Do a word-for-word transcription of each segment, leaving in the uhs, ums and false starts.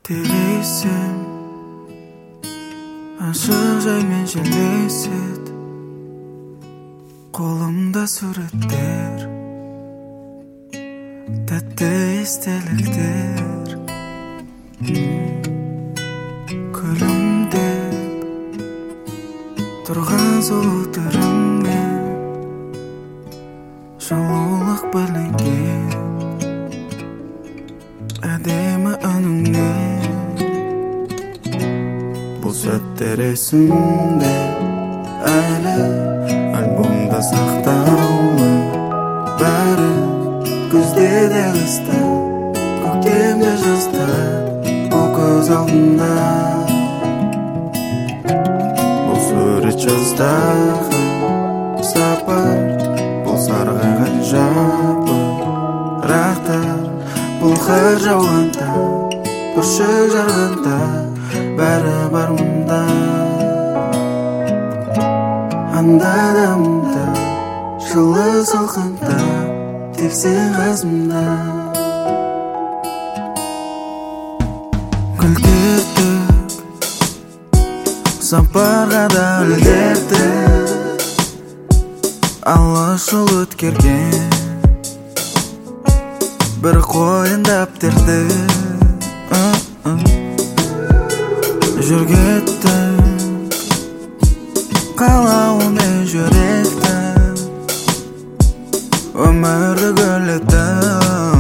Телесем ашық жаймен желесет, қолымда суреттер, тәтті естеліктер. Күлімдеп тұрған сұлу түріңмен жылулық білінген әдемі үніңнен. Бұл сәттер есімде әлі, альбомда сақтаулы. Бәрі күзде де қыста, көктемде жазда, бұл көз алдында. Бұл сурет жаздағы сапар, бұл сарғайған жапы рақтар. Бұл қар жауғанда, бүршік жарғанда, бәрі бар мұнда. Анда да мұнда, жылы салқында, тек сен қасымда. Гүл терттік, сапарға да үлгердік, алыс жол өткерген бір қойындап терді. Жүргеттік қалауымен жүректің, өмірді гүлеттің,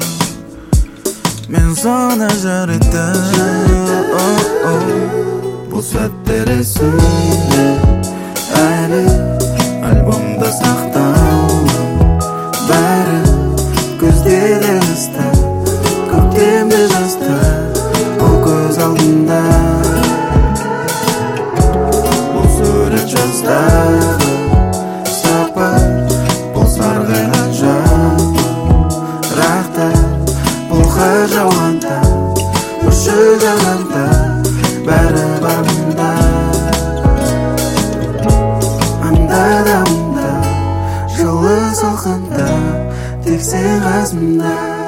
мен соны жүреттім. Бұл сәттер есімде әлі, альбомда сақтаулы. Бәрі күзде де қыста, көктемде жазда, бұл көз алдында. Бұл сурет жаздағы сапар, бұл сарғайған жапы рақтар. Бұл қар жауғанда, бүршік жарғанда, бәрі бар мұнда. Анда да мұнда, жылы салқында, тек сен қасымда.